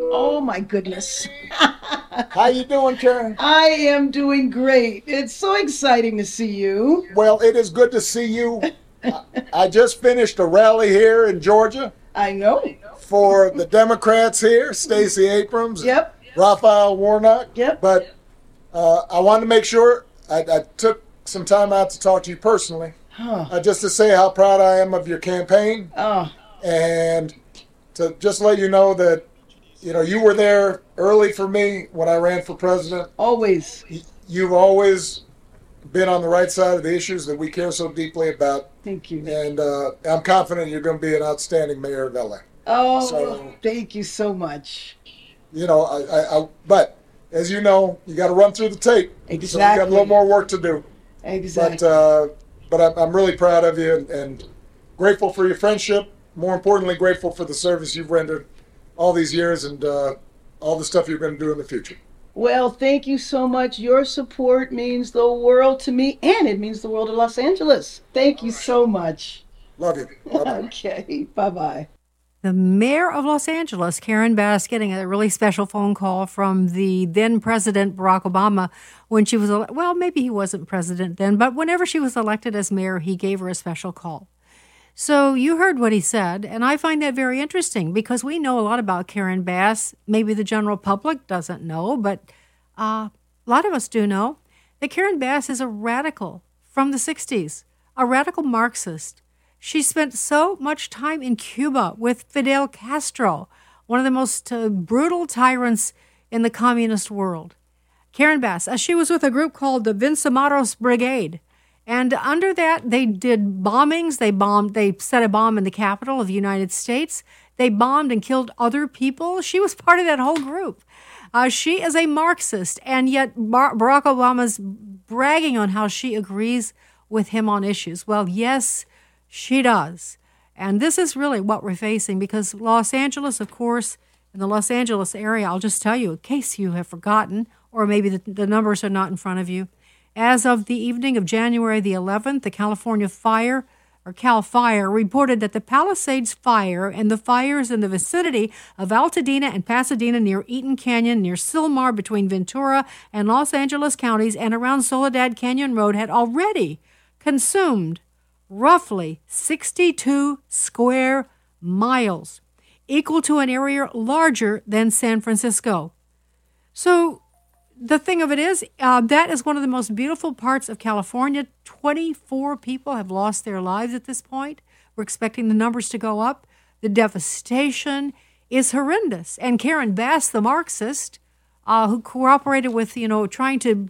Oh my goodness. How you doing, Karen? I am doing great. It's so exciting to see you. Well, it is good to see you. I just finished a rally here in Georgia I know. for the Democrats here, Stacey Abrams, Yep. Raphael Warnock. Yep. But I wanted to make sure I took some time out to talk to you personally, just to say how proud I am of your campaign, Oh, and to just let you know that you were there early for me when I ran for president. always. You've always been on the right side of the issues that we care so deeply about. Thank you. And I'm confident you're going to be an outstanding mayor of LA. Oh, So- thank you so much. But as you know, you got to run through the tape. So you got Exactly. a little more work to do. Exactly. But I'm really proud of you and grateful for your friendship. More importantly, grateful for the service you've rendered all these years and all the stuff you're going to do in the future. Well, thank you so much. Your support means the world to me, and it means the world of Los Angeles. Thank you so much. Love you. Bye-bye. Okay, bye-bye. The mayor of Los Angeles, Karen Bass, getting a really special phone call from the then president, Barack Obama, when she was, well, maybe he wasn't president then, but whenever she was elected as mayor, he gave her a special call. So you heard what he said, and I find that very interesting because we know a lot about Karen Bass. Maybe the general public doesn't know, but a lot of us do know that Karen Bass is a radical from the 60s, a radical Marxist. She spent so much time in Cuba with Fidel Castro, one of the most brutal tyrants in the communist world. Karen Bass, she was with a group called the Vincamaros Brigade. And under that, they did bombings. They set a bomb in the capital of the United States. They bombed and killed other people. She was part of that whole group. She is a Marxist, and yet Barack Obama's bragging on how she agrees with him on issues. Well, yes, she does. And this is really what we're facing because Los Angeles, of course, in the Los Angeles area, I'll just tell you, in case you have forgotten, or maybe the numbers are not in front of you, as of the evening of January the 11th, the California Fire, or CAL FIRE, reported that the Palisades Fire and the fires in the vicinity of Altadena and Pasadena near Eaton Canyon, near Sylmar between Ventura and Los Angeles counties, and around Soledad Canyon Road had already consumed roughly 62 square miles, equal to an area larger than San Francisco. So the thing of it is, that is one of the most beautiful parts of California. 24 people have lost their lives at this point. We're expecting the numbers to go up. The devastation is horrendous. And Karen Bass, the Marxist, who cooperated with, trying to,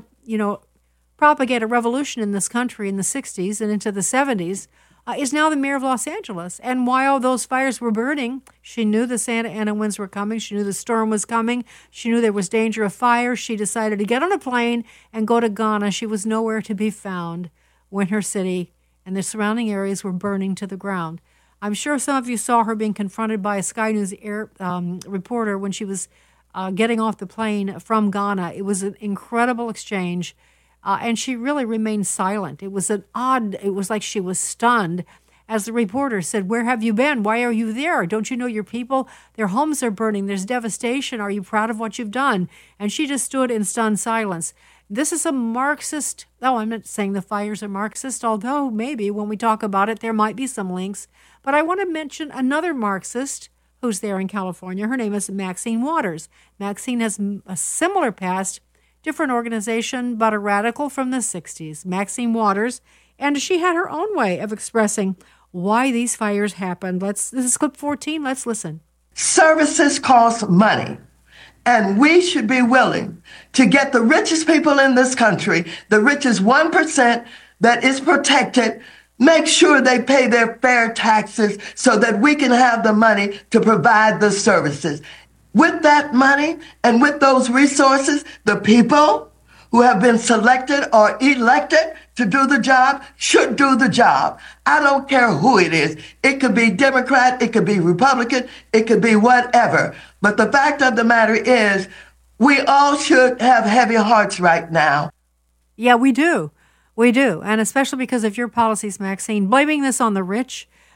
propagate a revolution in this country in the 60s and into the 70s, is now the mayor of Los Angeles. And while those fires were burning, she knew the Santa Ana winds were coming. She knew the storm was coming. She knew there was danger of fire. She decided to get on a plane and go to Ghana. She was nowhere to be found when her city and the surrounding areas were burning to the ground. I'm sure some of you saw her being confronted by a Sky News reporter when she was getting off the plane from Ghana. It was an incredible exchange. And she really remained silent. It was like she was stunned. As the reporter said, "Where have you been? Why are you there? Don't you know your people? Their homes are burning. There's devastation. Are you proud of what you've done?" And she just stood in stunned silence. This is a Marxist. Oh, I'm not saying the fires are Marxist, although maybe when we talk about it, there might be some links. But I want to mention another Marxist who's there in California. Her name is Maxine Waters. Maxine has a similar past, different organization, but a radical from the 60s, Maxine Waters, and she had her own way of expressing why these fires happened. This is clip 14. Let's listen. Services cost money, and we should be willing to get the richest people in this country, the richest 1% that is protected, make sure they pay their fair taxes so that we can have the money to provide the services. With that money and with those resources, the people who have been selected or elected to do the job should do the job. I don't care who it is. It could be Democrat, it could be Republican, it could be whatever. But the fact of the matter is, we all should have heavy hearts right now. Yeah, we do. We do. And especially because of your policies, Maxine, blaming this on the rich.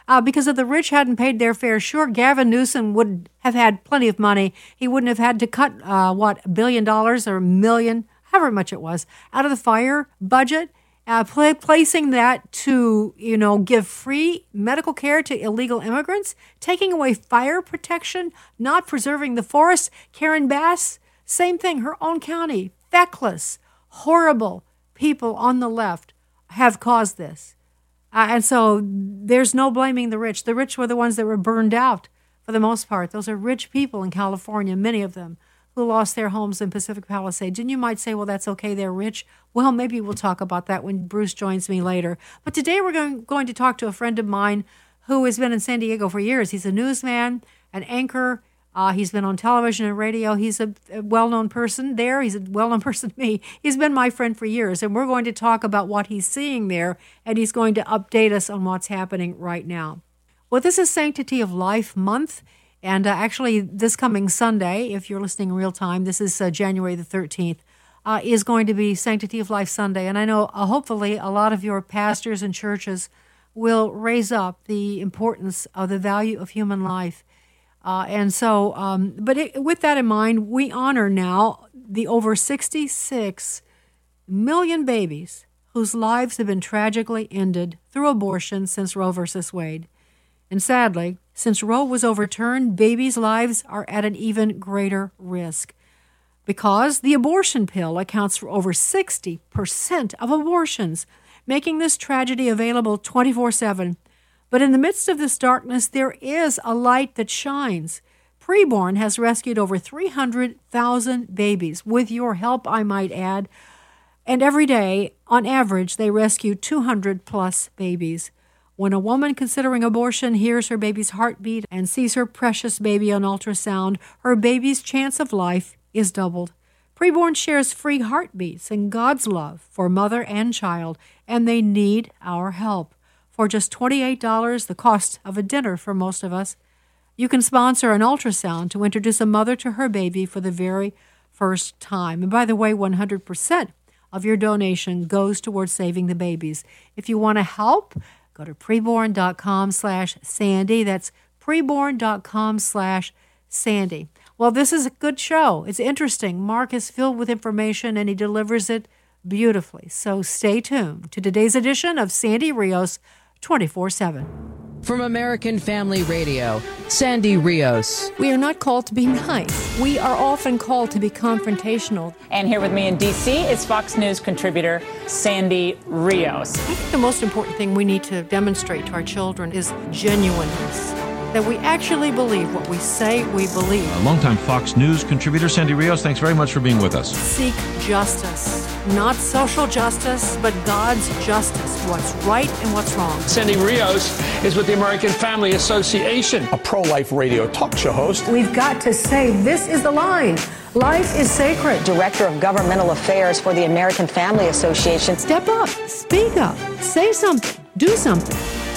because if the rich hadn't paid their fair share, Gavin Newsom would have had plenty of money. He wouldn't have had to cut, $1 billion or $1 million, however much it was, out of the fire budget, placing that to, give free medical care to illegal immigrants, taking away fire protection, not preserving the forest. Karen Bass, same thing, her own county, feckless, horrible people on the left have caused this. And so there's no blaming the rich. The rich were the ones that were burned out for the most part. Those are rich people in California, many of them, who lost their homes in Pacific Palisades. And you might say, well, that's okay, they're rich. Well, maybe we'll talk about that when Bruce joins me later. But today we're going to talk to a friend of mine who has been in San Diego for years. He's a newsman, an anchor. He's been on television and radio. He's a well-known person there. He's a well-known person to me. He's been my friend for years, and we're going to talk about what he's seeing there, and he's going to update us on what's happening right now. Well, this is Sanctity of Life Month, and actually this coming Sunday, if you're listening real time, this is January the 13th, is going to be Sanctity of Life Sunday, and I know hopefully a lot of your pastors and churches will raise up the importance of the value of human life. With that in mind, we honor now the over 66 million babies whose lives have been tragically ended through abortion since Roe versus Wade. And sadly, since Roe was overturned, babies' lives are at an even greater risk because the abortion pill accounts for over 60% of abortions, making this tragedy available 24/7. But in the midst of this darkness, there is a light that shines. Preborn has rescued over 300,000 babies, with your help, I might add. And every day, on average, they rescue 200-plus babies. When a woman considering abortion hears her baby's heartbeat and sees her precious baby on ultrasound, her baby's chance of life is doubled. Preborn shares free heartbeats and God's love for mother and child, and they need our help. For just $28, the cost of a dinner for most of us, you can sponsor an ultrasound to introduce a mother to her baby for the very first time. And by the way, 100% of your donation goes towards saving the babies. If you want to help, go to preborn.com/Sandy. That's preborn.com/Sandy. Well, this is a good show. It's interesting. Mark is filled with information, and he delivers it beautifully. So stay tuned to today's edition of Sandy Rios 24/7. From American Family Radio, Sandy Rios. We are not called to be nice. We are often called to be confrontational. And here with me in D.C. is Fox News contributor Sandy Rios. I think the most important thing we need to demonstrate to our children is genuineness. That we actually believe what we say we believe. Longtime Fox News contributor Sandy Rios, thanks very much for being with us. Seek justice. Not social justice, but God's justice. What's right and what's wrong. Sandy Rios is with the American Family Association, a pro-life radio talk show host. We've got to say this is the line. Life is sacred. Director of Governmental Affairs for the American Family Association. Step up. Speak up. Say something. Do something.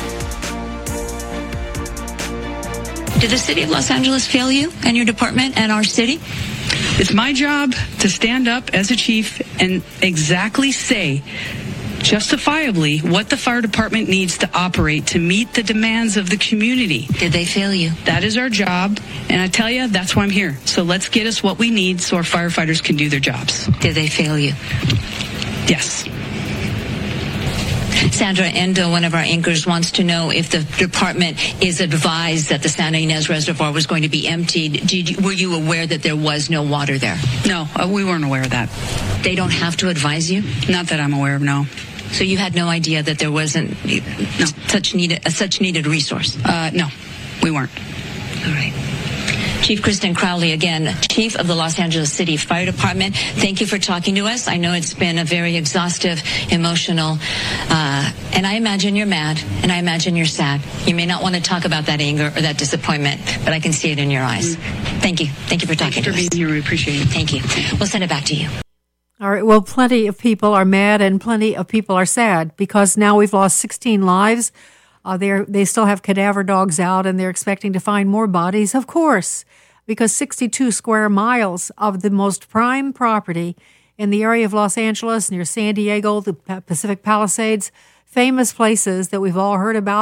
Did the city of Los Angeles fail you and your department and our city? It's my job to stand up as a chief and exactly say, justifiably, what the fire department needs to operate to meet the demands of the community. Did they fail you? That is our job, and I tell you, that's why I'm here. So let's get us what we need so our firefighters can do their jobs. Did they fail you? Yes. Sandra Endo, one of our anchors, wants to know if the department is advised that the Santa Ynez Reservoir was going to be emptied. Were you aware that there was no water there? No, we weren't aware of that. They don't have to advise you? Not that I'm aware of, no. So you had no idea that there wasn't such needed resource? No, we weren't. All right. Chief Kristen Crowley, again, Chief of the Los Angeles City Fire Department. Thank you for talking to us. I know it's been a very exhaustive, emotional, and I imagine you're mad, and I imagine you're sad. You may not want to talk about that anger or that disappointment, but I can see it in your eyes. Thank you. Thank you for talking to us. Thanks for being here. We appreciate it. Thank you. We'll send it back to you. All right. Well, plenty of people are mad and plenty of people are sad because now we've lost 16 lives. They still have cadaver dogs out, and they're expecting to find more bodies, of course, because 62 square miles of the most prime property in the area of Los Angeles, near San Diego, the Pacific Palisades, famous places that we've all heard about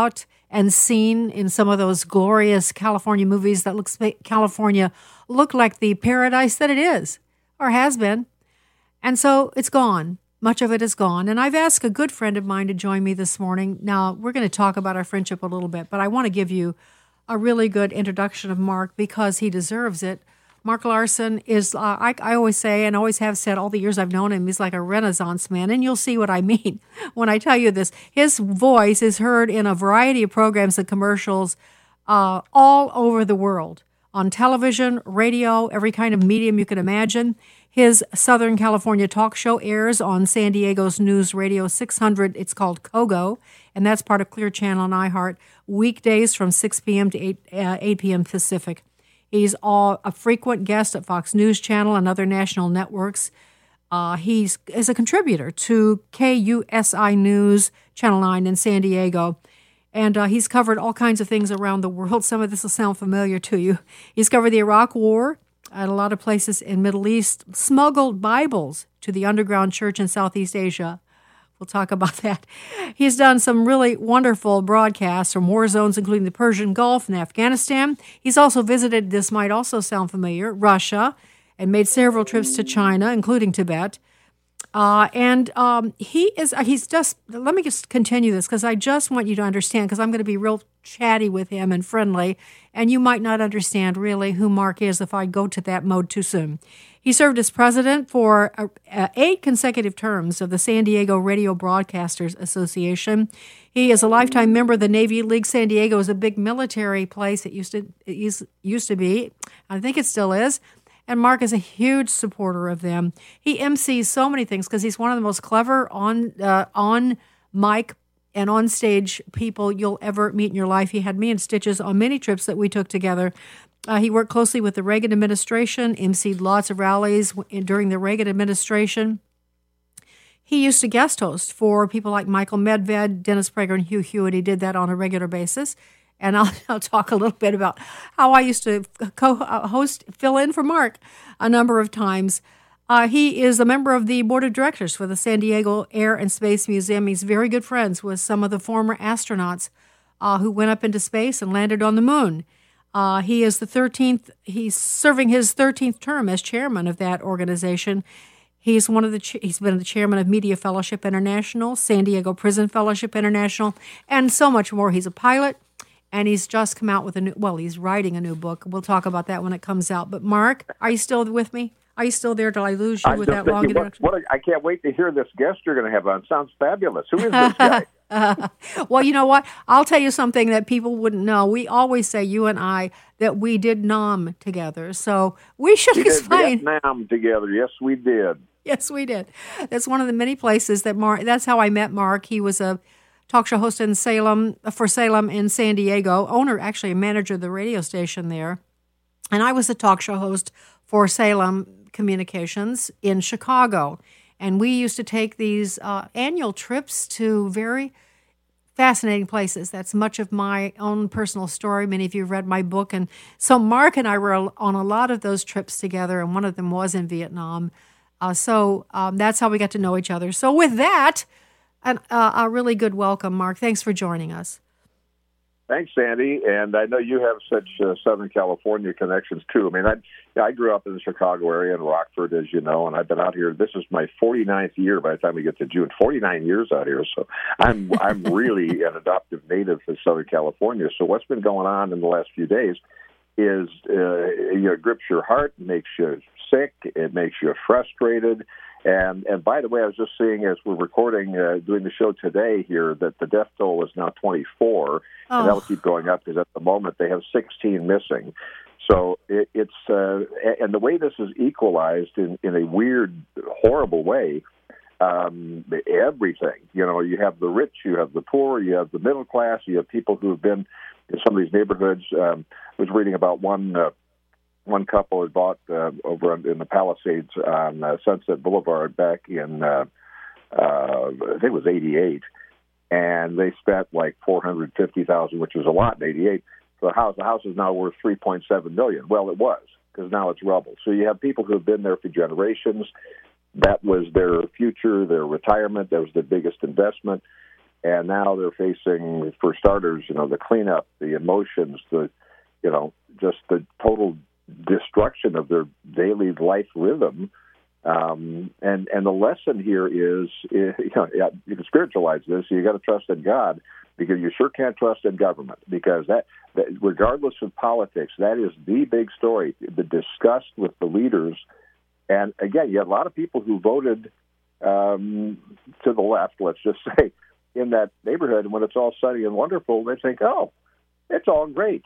and seen in some of those glorious California movies that California look like the paradise that it is or has been. And so it's gone. Much of it is gone. And I've asked a good friend of mine to join me this morning. Now, we're going to talk about our friendship a little bit, but I want to give you a really good introduction of Mark because he deserves it. Mark Larson is, I always say and always have said all the years I've known him, he's like a Renaissance man, and you'll see what I mean when I tell you this. His voice is heard in a variety of programs and commercials all over the world, on television, radio, every kind of medium you can imagine. His Southern California talk show airs on San Diego's News Radio 600. It's called KOGO, and that's part of Clear Channel and iHeart, weekdays from 6 p.m. to 8 p.m. Pacific. He's a frequent guest at Fox News Channel and other national networks. He is a contributor to KUSI News, Channel 9 in San Diego. And he's covered all kinds of things around the world. Some of this will sound familiar to you. He's covered the Iraq War at a lot of places in Middle East, smuggled Bibles to the underground church in Southeast Asia. We'll talk about that. He's done some really wonderful broadcasts from war zones, including the Persian Gulf and Afghanistan. He's also visited, this might also sound familiar, Russia, and made several trips to China, including Tibet. He's just, let me just continue this because I just want you to understand, because I'm going to be real chatty with him and friendly, and you might not understand really who Mark is if I go to that mode too soon. He served as president for 8 consecutive terms of the San Diego Radio Broadcasters Association. He is a lifetime member of the Navy League. San Diego is a big military place. It used to be. I think it still is. And Mark is a huge supporter of them. He MCs so many things because he's one of the most clever on mic and on stage people you'll ever meet in your life. He had me in stitches on many trips that we took together. He worked closely with the Reagan administration, emceed lots of rallies during the Reagan administration. He used to guest host for people like Michael Medved, Dennis Prager, and Hugh Hewitt. He did that on a regular basis. And I'll talk a little bit about how I used to fill in for Mark a number of times. He is a member of the board of directors for the San Diego Air and Space Museum. He's very good friends with some of the former astronauts who went up into space and landed on the moon. He is the 13th. He's serving his 13th term as chairman of that organization. He's he's been the chairman of Media Fellowship International, San Diego Prison Fellowship International, and so much more. He's a pilot. And he's just come out with he's writing a new book. We'll talk about that when it comes out. But Mark, are you still with me? Are you still there till I lose you with that long introduction? I can't wait to hear this guest you're going to have on. Sounds fabulous. Who is this guy? Well, you know what? I'll tell you something that people wouldn't know. We always say, you and I, that we did Nam together. So we should explain. We did Vietnam together. Yes, we did. Yes, we did. That's one of the many places that Mark, that's how I met Mark. He was a talk show host in Salem in San Diego, a manager of the radio station there. And I was a talk show host for Salem Communications in Chicago. And we used to take these annual trips to very fascinating places. That's much of my own personal story. Many of you have read my book. And so Mark and I were on a lot of those trips together, and one of them was in Vietnam. So that's how we got to know each other. So with that, a really good welcome, Mark. Thanks for joining us. Thanks, Sandy. And I know you have such Southern California connections, too. I mean, I grew up in the Chicago area in Rockford, as you know, and I've been out here. This is my 49th year by the time we get to June. 49 years out here. So I'm really an adoptive native of Southern California. So what's been going on in the last few days is it grips your heart, makes you sick, it makes you frustrated. And by the way, I was just seeing as we're recording, doing the show today here, that the death toll is now 24, and that will keep going up because at the moment they have 16 missing. So it's and the way this is equalized in a weird, horrible way, everything. You know, you have the rich, you have the poor, you have the middle class, you have people who have been in some of these neighborhoods. I was reading about one couple had bought over in the Palisades on Sunset Boulevard back in, I think it was 88, and they spent like $450,000, which was a lot in 88. For the house. The house is now worth $3.7 million. Well, it was, because now it's rubble. So you have people who have been there for generations. That was their future, their retirement. That was their biggest investment. And now they're facing, for starters, the cleanup, the emotions, just the total destruction of their daily life rhythm. And the lesson here is, you can spiritualize this. You got to trust in God, because you sure can't trust in government, because that regardless of politics, that is the big story, the disgust with the leaders. And again, you have a lot of people who voted to the left, let's just say, in that neighborhood. And when it's all sunny and wonderful, they think, oh, it's all great.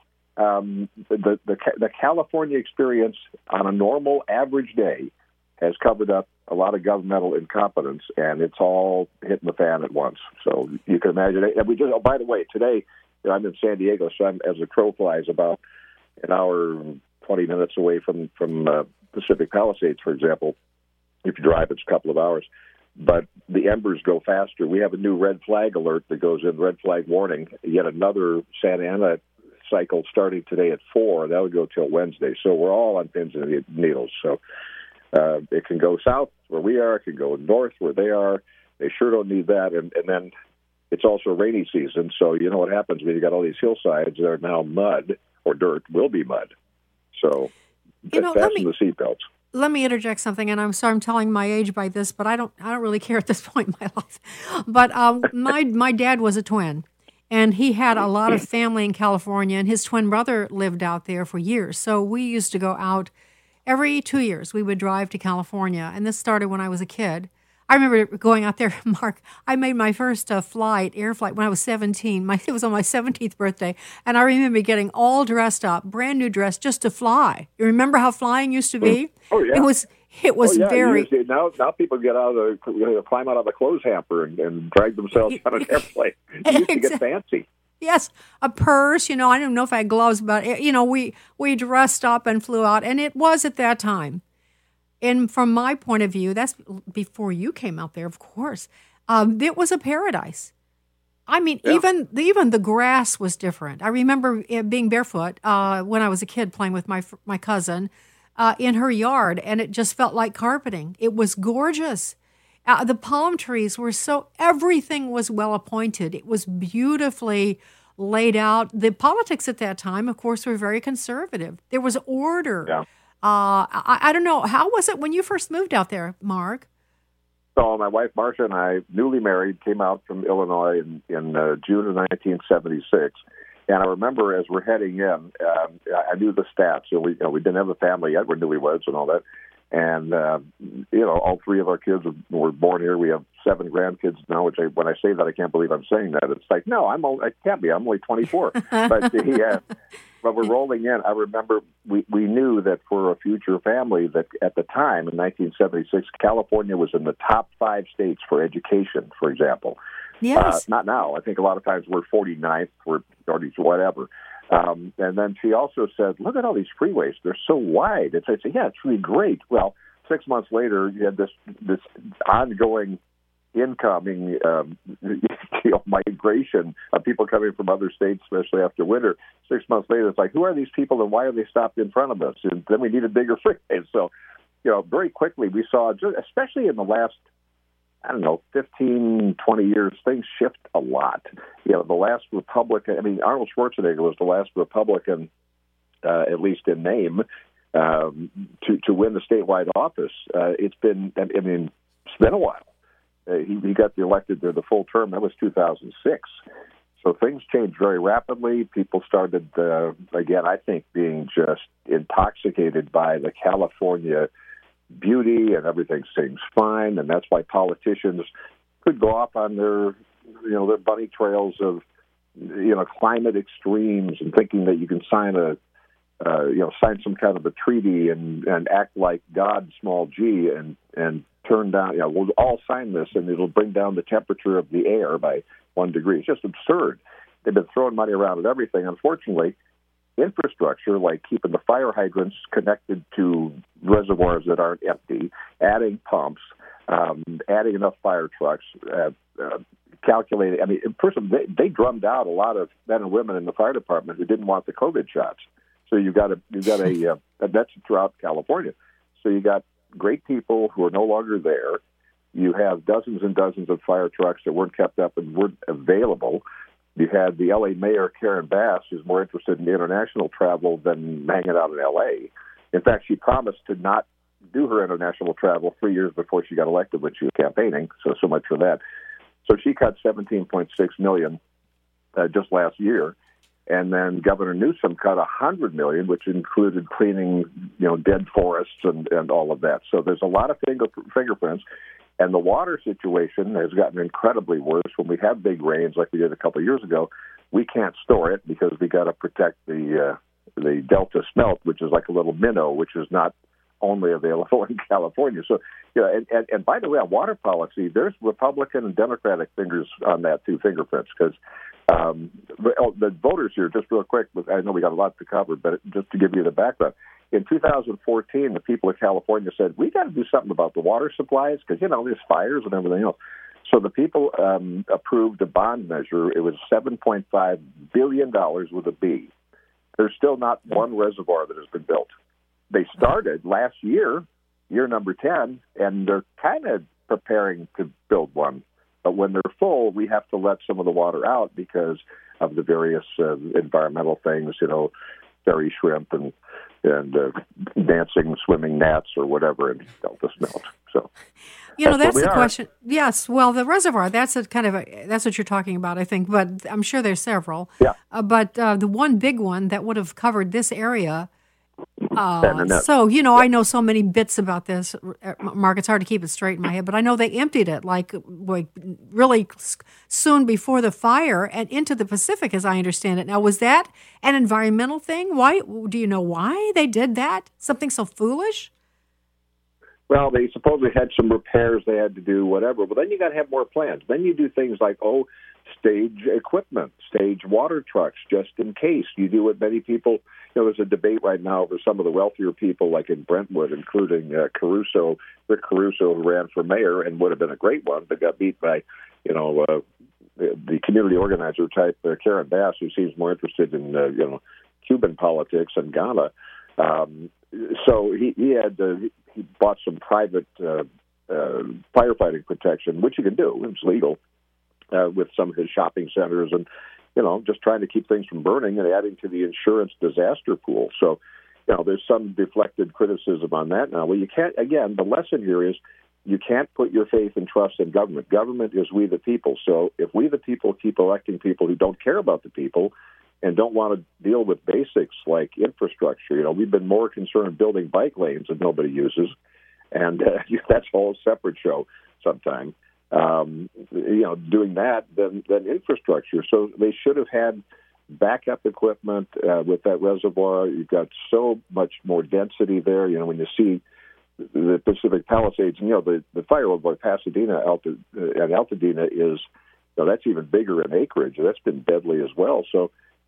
The California experience on a normal average day has covered up a lot of governmental incompetence, and it's all hitting the fan at once. So you can imagine it. And we just, by the way, today, I'm in San Diego, so I'm, as the crow flies, about an hour and 20 minutes away from Pacific Palisades, for example. If you drive, it's a couple of hours. But the embers go faster. We have a new red flag alert that goes in, red flag warning. Yet another Santa Ana cycle starting today at 4. That would go till Wednesday. So we're all on pins and needles. So it can go south where we are. It can go north where they are. They sure don't need that. And then it's also rainy season. So you know what happens when you got all these hillsides that are now mud, or dirt will be mud. So fasten the seatbelts. Let me interject something, and I'm sorry I'm telling my age by this, but I don't really care at this point in my life. But my dad was a twin, and he had a lot of family in California, and his twin brother lived out there for years. So we used to go out every 2 years. We would drive to California, and this started when I was a kid. I remember going out there, Mark. I made my first air flight, when I was 17. It was on my 17th birthday, and I remember getting all dressed up, brand new dress, just to fly. You remember how flying used to be? Oh yeah. It was very. Now people get out of climb out of a clothes hamper and drag themselves on an airplane. You used to get fancy. Yes, a purse. I don't know if I had gloves, but we dressed up and flew out, and it was at that time. And from my point of view, that's before you came out there, of course. It was a paradise. I mean, even the grass was different. I remember being barefoot when I was a kid, playing with my cousin in her yard, and it just felt like carpeting. It was gorgeous. The palm trees were everything was well appointed. It was beautifully laid out. The politics at that time, of course, were very conservative. There was order. Yeah. I don't know. How was it when you first moved out there, Mark? So my wife, Marcia, and I, newly married, came out from Illinois in June of 1976. And I remember as we're heading in, I knew the stats. So we didn't have a family yet. We're newlyweds and all that. And, all 3 of our kids were born here. We have 7 grandkids now, which when I say that, I can't believe I'm saying that. It's like, no, I can't be. I'm only 24. But we're rolling in. I remember we knew that for a future family, that at the time in 1976, California was in the top 5 states for education, for example. Yes. Not now. I think a lot of times we're 49th, we're 30th, whatever. And then she also said, look at all these freeways. They're so wide. I said, yeah, it's really great. Well, 6 months later, you had this ongoing incoming migration of people coming from other states, especially after winter. 6 months later, it's like, who are these people and why are they stopped in front of us? And then we needed bigger freeways. So, very quickly we saw, especially in the last, 15, 20 years, things shift a lot. The last Republican, Arnold Schwarzenegger was the last Republican, at least in name, to win the statewide office. It's been a while. He got elected there the full term. That was 2006. So things changed very rapidly. People started, again, I think, being just intoxicated by the California beauty, and everything seems fine. And that's why politicians could go off on their bunny trails of, climate extremes, and thinking that you can sign sign some kind of a treaty and act like God, small g, and turn down, we'll all sign this and it'll bring down the temperature of the air by 1 degree. It's just absurd. They've been throwing money around at everything. Unfortunately, infrastructure, like keeping the fire hydrants connected to reservoirs that aren't empty, adding pumps, adding enough fire trucks, calculating. First of all, they drummed out a lot of men and women in the fire department who didn't want the COVID shots. So you got that's throughout California. So you got great people who are no longer there. You have dozens and dozens of fire trucks that weren't kept up and weren't available. You had the L.A. Mayor, Karen Bass, who's more interested in international travel than hanging out in L.A. In fact, she promised to not do her international travel 3 years before she got elected when she was campaigning, so much for that. So she cut $17.6 million just last year. And then Governor Newsom cut $100 million, which included cleaning, dead forests and all of that. So there's a lot of fingerprints. And the water situation has gotten incredibly worse. When we have big rains like we did a couple of years ago, we can't store it because we got to protect the Delta smelt, which is like a little minnow, which is not only available in California. So, and by the way, on water policy, there's Republican and Democratic fingers on that too, fingerprints, because the voters here, just real quick, I know we got a lot to cover, but just to give you the background, in 2014, the people of California said, we got to do something about the water supplies because, there's fires and everything else. So the people approved a bond measure. It was $7.5 billion with a B. There's still not one reservoir that has been built. They started last year, year number 10, and they're kind of preparing to build one. But when they're full, we have to let some of the water out because of the various environmental things, fairy shrimp and dancing, swimming gnats or whatever in Delta smelt. So, that's the question. Yes, well, the reservoir, that's what you're talking about, I think. But I'm sure there's several. Yeah. But the one big one that would have covered this area. So, I know so many bits about this, Mark, it's hard to keep it straight in my head, but I know they emptied it like really soon before the fire and into the Pacific, as I understand it. Now, was that an environmental thing? Why? Do you know why they did that? Something so foolish? Well, they supposedly had some repairs they had to do, whatever, but then you got to have more plans. Then you do things like, stage equipment, stage water trucks, just in case. You do what many people, there's a debate right now over some of the wealthier people, like in Brentwood, including Rick Caruso, who ran for mayor and would have been a great one, but got beat by, the community organizer type, Karen Bass, who seems more interested in, Cuban politics and Ghana. So he bought some private firefighting protection, which you can do. It's legal. With some of his shopping centers and, just trying to keep things from burning and adding to the insurance disaster pool. So, there's some deflected criticism on that now. Well, you can't, again, the lesson here is you can't put your faith and trust in government. Government is we the people. So if we the people keep electing people who don't care about the people and don't want to deal with basics like infrastructure, we've been more concerned building bike lanes that nobody uses. And that's a whole separate show sometime. Doing that than infrastructure. So they should have had backup equipment with that reservoir. You've got so much more density there. When you see the Pacific Palisades, and the fire over Pasadena and Altadena is, that's even bigger in acreage. That's been deadly as well. So,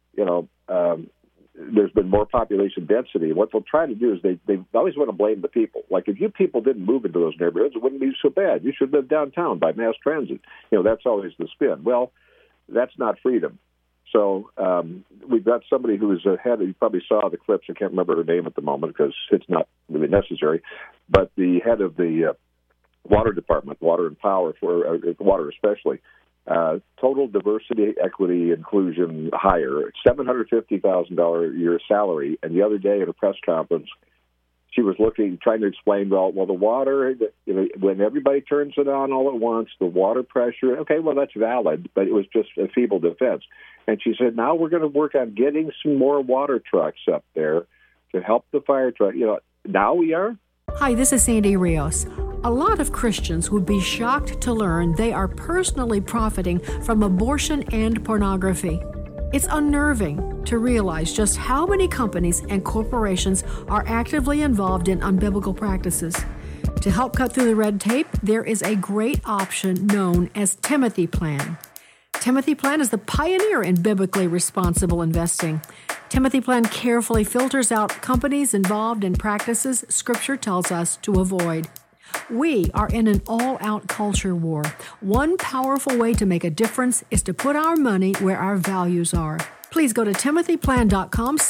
there's been more population density. What they'll try to do is they always want to blame the people. Like, if you people didn't move into those neighborhoods, it wouldn't be so bad. You should live downtown by mass transit. That's always the spin. Well, that's not freedom. So we've got somebody who is ahead. You probably saw the clips. I can't remember her name at the moment because it's not really necessary. But the head of the water department, water and power, for water especially, total diversity, equity, inclusion hire, $750,000 a year salary. And the other day at a press conference, she was trying to explain, well, the water, when everybody turns it on all at once, the water pressure, okay, well, that's valid, but it was just a feeble defense. And she said, now we're going to work on getting some more water trucks up there to help the fire truck. Now we are. Hi, this is Sandy Rios. A lot of Christians would be shocked to learn they are personally profiting from abortion and pornography. It's unnerving to realize just how many companies and corporations are actively involved in unbiblical practices. To help cut through the red tape, there is a great option known as Timothy Plan. Timothy Plan is the pioneer in biblically responsible investing. Timothy Plan carefully filters out companies involved in practices Scripture tells us to avoid. We are in an all-out culture war. One powerful way to make a difference is to put our money where our values are. Please go to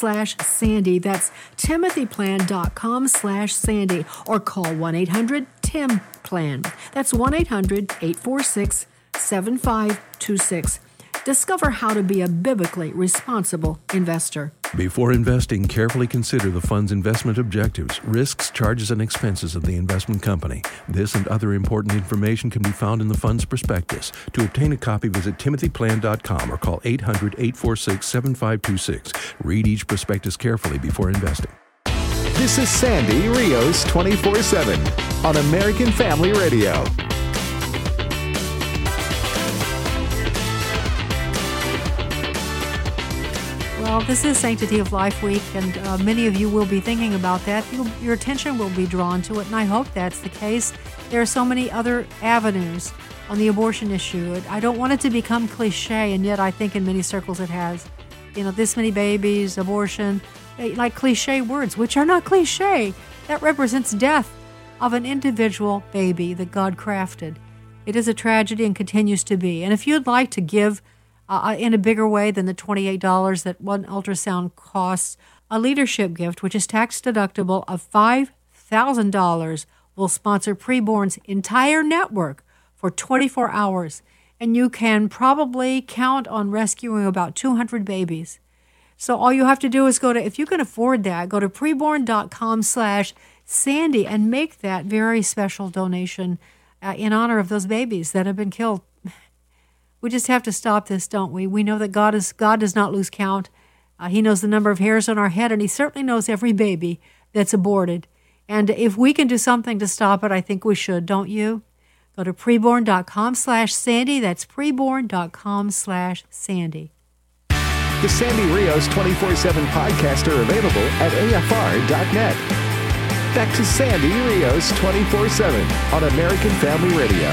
timothyplan.com/Sandy. That's timothyplan.com/Sandy, or call 1-800-TIM PIM plan. That's 1-800-846-7526. Discover how to be a biblically responsible investor. Before investing, carefully consider the fund's investment objectives, risks, charges, and expenses of the investment company. This and other important information can be found in the fund's prospectus. To obtain a copy, visit timothyplan.com or call 800-846-7526. Read each prospectus carefully before investing. This is Sandy Rios 24/7 on American Family Radio. Well, this is Sanctity of Life Week, and many of you will be thinking about that. Your attention will be drawn to it, and I hope that's the case. There are so many other avenues on the abortion issue. I don't want it to become cliche, and yet I think in many circles it has. This many babies, abortion, like cliche words, which are not cliche. That represents death of an individual baby that God crafted. It is a tragedy and continues to be. And if you'd like to give in a bigger way than the $28 that one ultrasound costs, a leadership gift, which is tax deductible of $5,000, will sponsor Preborn's entire network for 24 hours. And you can probably count on rescuing about 200 babies. So all you have to do is if you can afford that, go to preborn.com/Sandy and make that very special donation in honor of those babies that have been killed. We just have to stop this, don't we? We know that God does not lose count. He knows the number of hairs on our head, and he certainly knows every baby that's aborted. And if we can do something to stop it, I think we should, don't you? Go to preborn.com/Sandy. That's preborn.com/Sandy. The Sandy Rios 24/7 podcast are available at AFR.net. Back to Sandy Rios 24/7 on American Family Radio.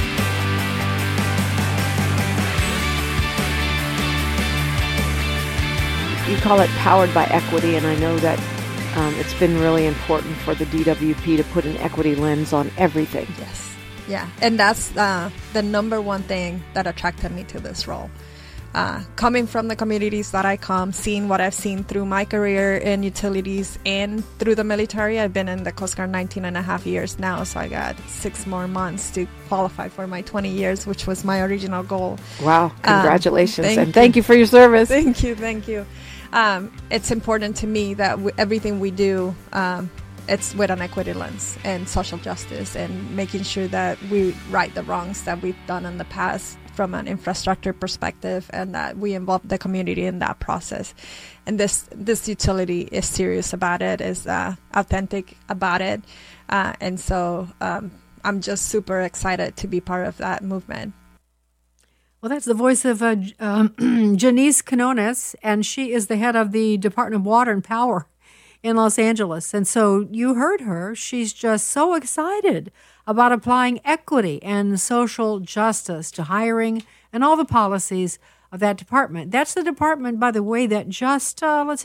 You call it Powered by Equity, and I know that it's been really important for the DWP to put an equity lens on everything. Yes. Yeah, and that's the number one thing that attracted me to this role. Coming from the communities that I come, seeing what I've seen through my career in utilities and through the military. I've been in the Coast Guard 19 and a half years now, so I got 6 more months to qualify for my 20 years, which was my original goal. Wow, congratulations, and thank you for your service. Thank you. It's important to me that everything we do, it's with an equity lens and social justice and making sure that we right the wrongs that we've done in the past from an infrastructure perspective, and that we involve the community in that process. And this utility is serious about it, is authentic about it. And so I'm just super excited to be part of that movement. Well, that's the voice of Janice Canones, and she is the head of the Department of Water and Power in Los Angeles. And so you heard her. She's just so excited about applying equity and social justice to hiring and all the policies of that department. That's the department, by the way, that just,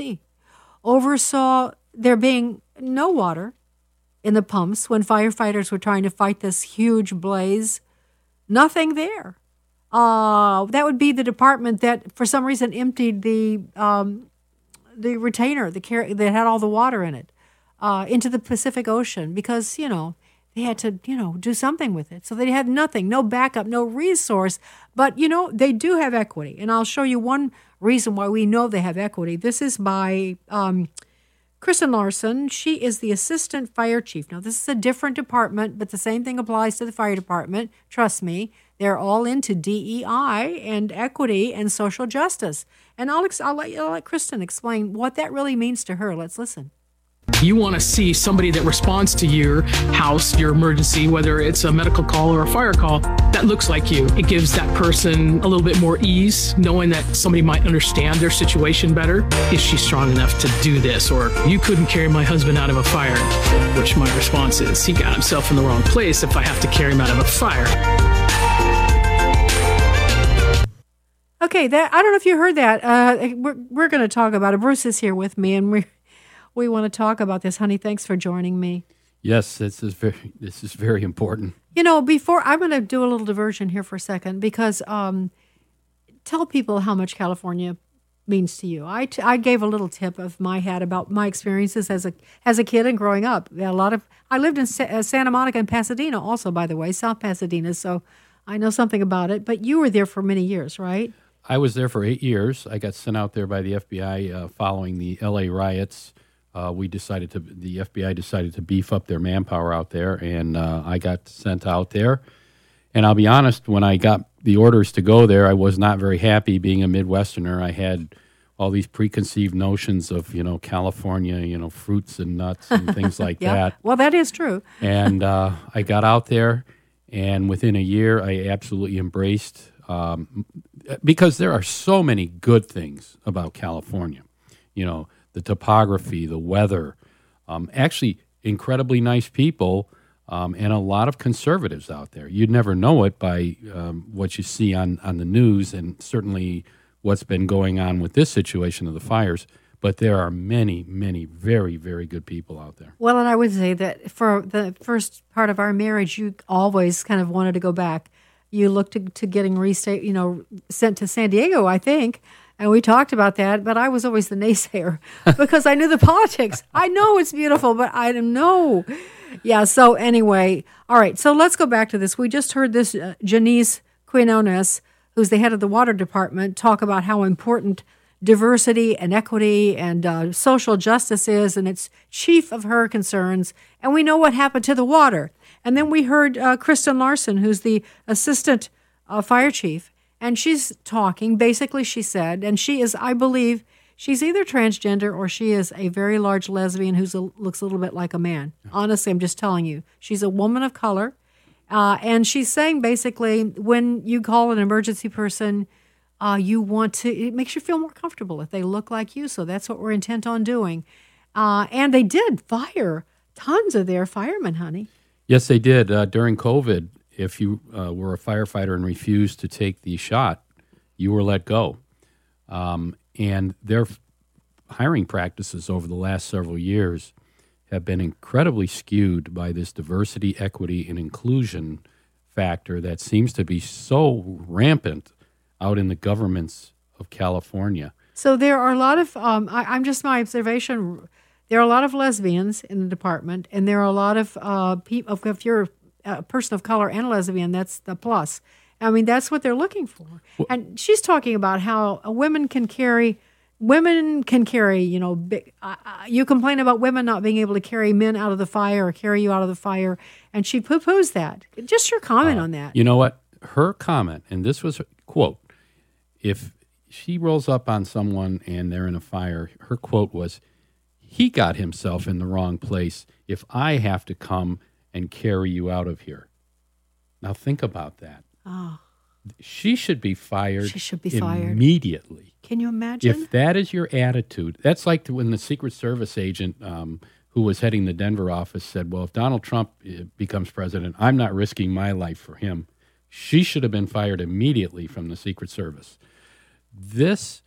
oversaw there being no water in the pumps when firefighters were trying to fight this huge blaze. Nothing there. That would be the department that, for some reason, emptied the retainer, that had all the water in it, into the Pacific Ocean because, they had to, do something with it. So they had nothing, no backup, no resource. But, they do have equity. And I'll show you one reason why we know they have equity. This is by Kristen Larson. She is the assistant fire chief. Now, this is a different department, but the same thing applies to the fire department. Trust me. They're all into DEI and equity and social justice. And I'll let Kristen explain what that really means to her. Let's listen. You want to see somebody that responds to your house, your emergency, whether it's a medical call or a fire call, that looks like you. It gives that person a little bit more ease, knowing that somebody might understand their situation better. Is she strong enough to do this? Or you couldn't carry my husband out of a fire, which my response is, he got himself in the wrong place if I have to carry him out of a fire. Okay, I don't know if you heard that. We're going to talk about it. Bruce is here with me, and we want to talk about this. Honey, thanks for joining me. Yes, this is very important. Before I'm going to do a little diversion here for a second because tell people how much California means to you. I gave a little tip of my hat about my experiences as a kid and growing up. I lived in Santa Monica and Pasadena also, by the way, South Pasadena, so I know something about it. But you were there for many years, right? I was there for 8 years. I got sent out there by the FBI following the L.A. riots. The FBI decided to beef up their manpower out there, and I got sent out there. And I'll be honest, when I got the orders to go there, I was not very happy being a Midwesterner. I had all these preconceived notions of, California, fruits and nuts and things like that. Well, that is true. And I got out there, and within a year, I absolutely embraced, because there are so many good things about California. The topography, the weather, actually incredibly nice people, and a lot of conservatives out there. You'd never know it by what you see on the news, and certainly what's been going on with this situation of the fires. But there are many, many very, very good people out there. Well, and I would say that for the first part of our marriage, you always kind of wanted to go back. You looked to getting sent to San Diego, I think. And we talked about that, but I was always the naysayer because I knew the politics. I know it's beautiful, but I don't know. Yeah, so anyway, all right, so let's go back to this. We just heard this Janice Quinones, who's the head of the water department, talk about how important diversity and equity and social justice is, and it's chief of her concerns. And we know what happened to the water. And then we heard Kristen Larson, who's the assistant fire chief, and she's talking. Basically, she said, and she is, I believe, she's either transgender or she is a very large lesbian who looks a little bit like a man. Honestly, I'm just telling you. She's a woman of color. And she's saying basically when you call an emergency person, it makes you feel more comfortable if they look like you. So that's what we're intent on doing. And they did fire tons of their firemen, honey. Yes, they did. During COVID, if you were a firefighter and refused to take the shot, you were let go. And their hiring practices over the last several years have been incredibly skewed by this diversity, equity, and inclusion factor that seems to be so rampant out in the governments of California. So there are a lot of, I'm just my observation, there are a lot of lesbians in the department, and there are a lot of people, if you're a person of color and a lesbian, that's the plus. I mean, that's what they're looking for. Well, and she's talking about how women can carry, big, you complain about women not being able to carry men out of the fire or carry you out of the fire, and she poo-poos that. Just your comment on that. You know what? Her comment, and this was, quote, if she rolls up on someone and they're in a fire, her quote was, he got himself in the wrong place if I have to come and carry you out of here. Now think about that. Oh. She should be fired. She should be fired immediately. Can you imagine? If that is your attitude, that's like when the Secret Service agent who was heading the Denver office said, well, if Donald Trump becomes president, I'm not risking my life for him. She should have been fired immediately from the Secret Service. This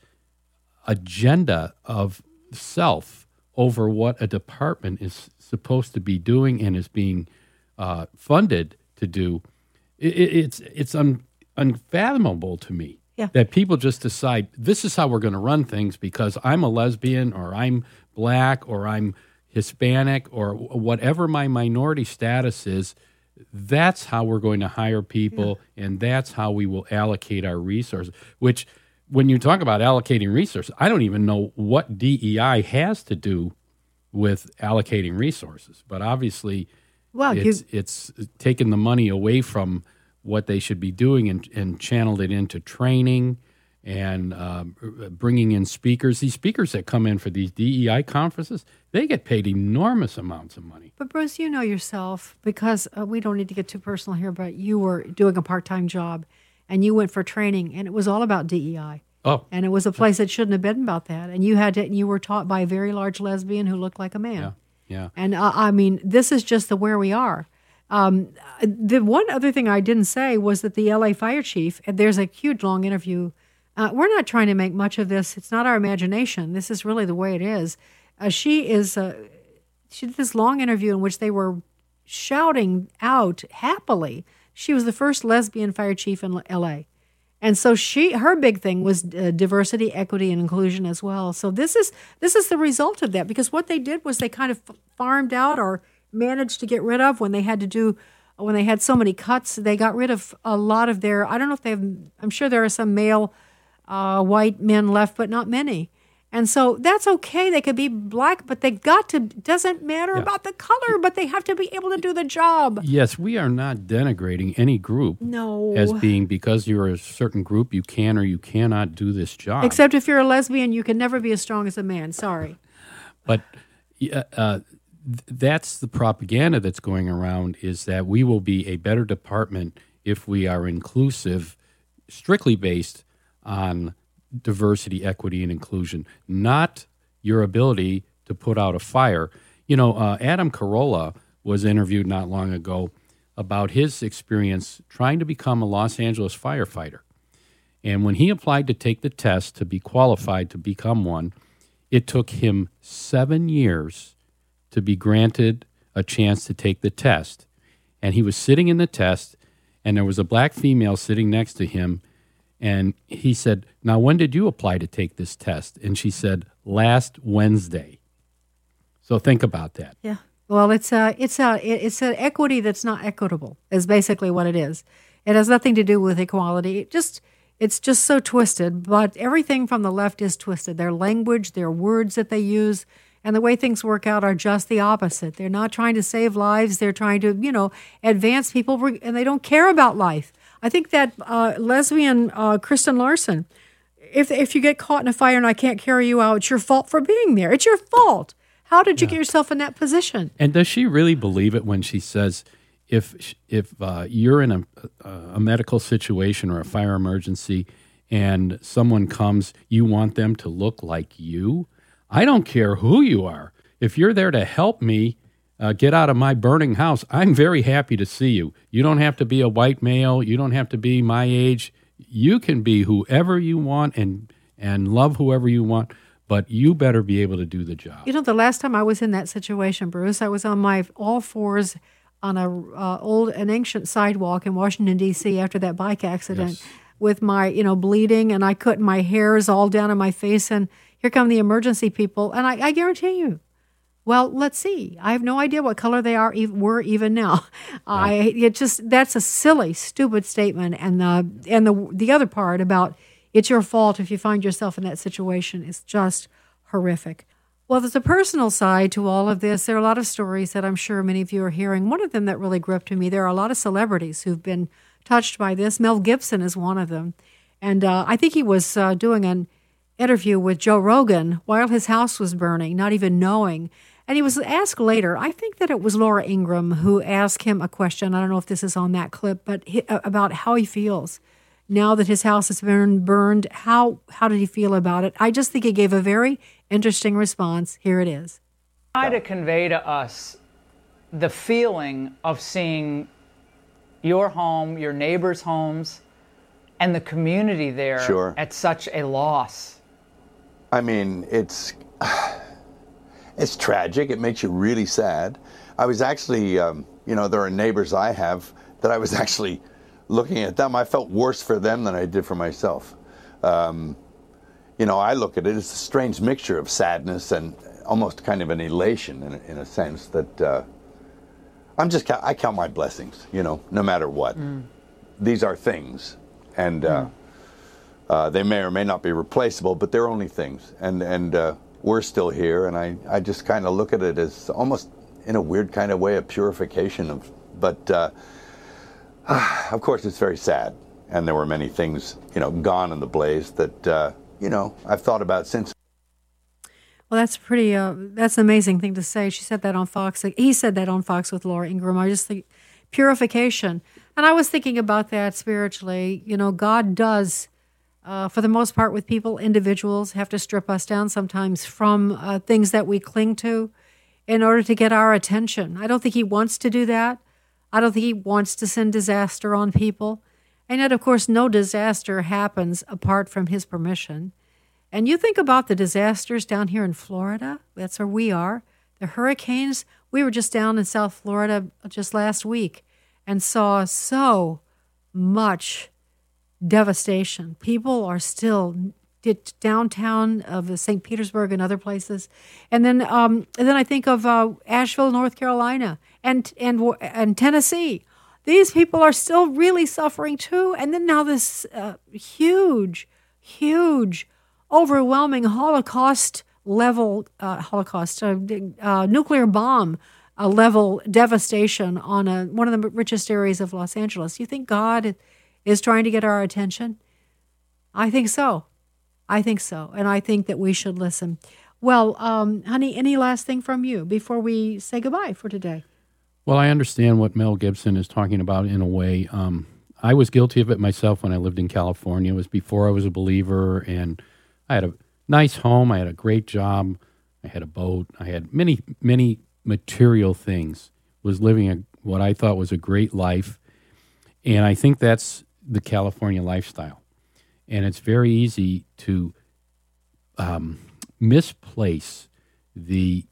agenda of self over what a department is supposed to be doing and is being funded to do, it's unfathomable to me that people just decide this is how we're going to run things because I'm a lesbian or I'm black or I'm Hispanic or whatever my minority status is. That's how we're going to hire people, and that's how we will allocate our resources, which when you talk about allocating resources, I don't even know what DEI has to do with allocating resources. But obviously, it's taken the money away from what they should be doing and channeled it into training and bringing in speakers. These speakers that come in for these DEI conferences, they get paid enormous amounts of money. But Bruce, you know yourself, because we don't need to get too personal here, but you were doing a part-time job and you went for training and it was all about DEI. Oh. And it was a place that shouldn't have been about that. And you were taught by a very large lesbian who looked like a man. Yeah. And I mean, this is just where we are. The one other thing I didn't say was that the LA fire chief, and there's a huge long interview. We're not trying to make much of this. It's not our imagination. This is really the way it is. She did this long interview in which they were shouting out happily. She was the first lesbian fire chief in LA. And so her big thing was diversity, equity, and inclusion as well. So this is the result of that, because what they did was they kind of farmed out or managed to get rid of when they had so many cuts. They got rid of a lot of their, I don't know if they have, I'm sure there are some male white men left, but not many. And so that's okay. They could be black, but doesn't matter about the color, but they have to be able to do the job. Yes, we are not denigrating any group as being because you're a certain group, you can or you cannot do this job. Except if you're a lesbian, you can never be as strong as a man. Sorry. But that's the propaganda that's going around, is that we will be a better department if we are inclusive, strictly based on diversity, equity, and inclusion, not your ability to put out a fire. Adam Carolla was interviewed not long ago about his experience trying to become a Los Angeles firefighter. And when he applied to take the test to be qualified to become one, it took him 7 years to be granted a chance to take the test. And he was sitting in the test, and there was a black female sitting next to him. And he said, "Now, when did you apply to take this test?" And she said, "Last Wednesday." So think about that. Yeah. Well, it's an equity that's not equitable, is basically what it is. It has nothing to do with equality. It's just so twisted. But everything from the left is twisted. Their language, their words that they use, and the way things work out are just the opposite. They're not trying to save lives. They're trying to, advance people, and they don't care about life. I think that lesbian Kristen Larson, if you get caught in a fire and I can't carry you out, it's your fault for being there. It's your fault. How did you get yourself in that position? And does she really believe it when she says, if you're in a medical situation or a fire emergency and someone comes, you want them to look like you? I don't care who you are. If you're there to help me get out of my burning house, I'm very happy to see you. You don't have to be a white male. You don't have to be my age. You can be whoever you want and love whoever you want, but you better be able to do the job. The last time I was in that situation, Bruce, I was on my all fours on an ancient sidewalk in Washington, D.C. after that bike accident with my, bleeding, and my hair's all down on my face, and here come the emergency people, and I guarantee you, well, let's see. I have no idea what color they were even now. Yeah. That's a silly, stupid statement. And the other part about it's your fault if you find yourself in that situation is just horrific. Well, there's a personal side to all of this. There are a lot of stories that I'm sure many of you are hearing. One of them that really gripped me, there are a lot of celebrities who've been touched by this. Mel Gibson is one of them. And I think he was doing an interview with Joe Rogan while his house was burning, not even knowing. And he was asked later, I think that it was Laura Ingraham who asked him a question, I don't know if this is on that clip, but about how he feels now that his house has been burned. How did he feel about it? I just think he gave a very interesting response. Here it is. Try to convey to us the feeling of seeing your home, your neighbors' homes, and the community there at such a loss. I mean, it's tragic. It makes you really sad. I was actually, there are neighbors I have that I was actually looking at them. I felt worse for them than I did for myself. I look at it as a strange mixture of sadness and almost kind of an elation in a sense that I count my blessings, no matter what. These are things, and they may or may not be replaceable, but they're only things. And we're still here, and I just kind of look at it as almost in a weird kind of way a purification but of course it's very sad, and there were many things gone in the blaze that I've thought about since. Well, that's that's an amazing thing to say. She said that on Fox. He said that on Fox with Laura Ingraham. I just think purification, and I was thinking about that spiritually. God does. For the most part with people, individuals have to strip us down sometimes from things that we cling to in order to get our attention. I don't think he wants to do that. I don't think he wants to send disaster on people. And yet, of course, no disaster happens apart from his permission. And you think about the disasters down here in Florida. That's where we are. The hurricanes. We were just down in South Florida just last week and saw so much devastation. People are still downtown of St. Petersburg and other places, and then I think of Asheville, North Carolina, and Tennessee. These people are still really suffering too. And then now this huge, overwhelming Holocaust level nuclear bomb level devastation on one of the richest areas of Los Angeles. You think God is trying to get our attention? I think so. And I think that we should listen. Well, honey, any last thing from you before we say goodbye for today? Well, I understand what Mel Gibson is talking about in a way. I was guilty of it myself when I lived in California. It was before I was a believer, and I had a nice home. I had a great job. I had a boat. I had many, many material things. Was living what I thought was a great life, and I think that's the California lifestyle. And it's very easy to misplace the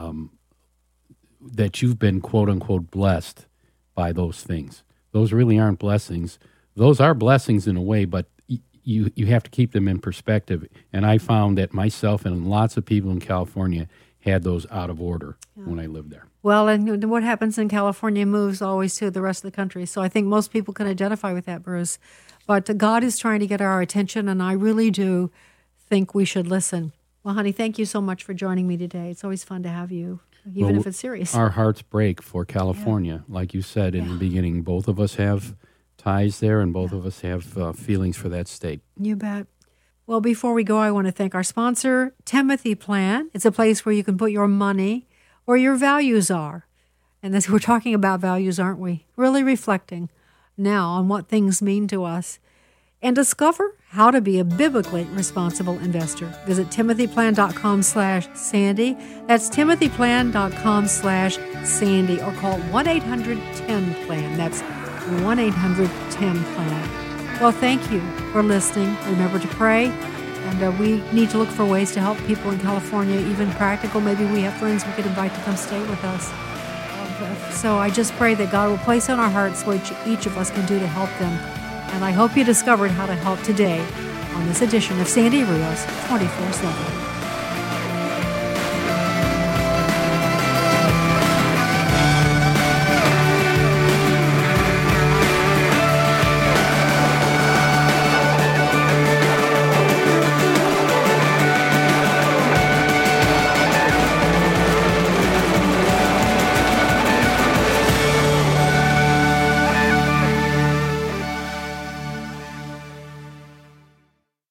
that you've been quote unquote blessed by those things. Those really aren't blessings. Those are blessings in a way, but you have to keep them in perspective. And I found that myself and lots of people in California had those out of order when I lived there. Well, and what happens in California moves always to the rest of the country. So I think most people can identify with that, Bruce. But God is trying to get our attention, and I really do think we should listen. Well, honey, thank you so much for joining me today. It's always fun to have you, even if it's serious. Our hearts break for California. Yeah. Like you said in the beginning, both of us have ties there, and both of us have feelings for that state. You bet. Well, before we go, I want to thank our sponsor, Timothy Plan. It's a place where you can put your money where your values are. And we're talking about values, aren't we? Really reflecting now on what things mean to us. And discover how to be a biblically responsible investor. Visit timothyplan.com/Sandy. That's timothyplan.com/Sandy, or call 1-800-10-PLAN. That's 1-800-10-PLAN. Well, thank you for listening. Remember to pray, and we need to look for ways to help people in California, even practical. Maybe we have friends we could invite to come stay with us. So I just pray that God will place on our hearts what each of us can do to help them. And I hope you discovered how to help today on this edition of Sandy Rios 24/7.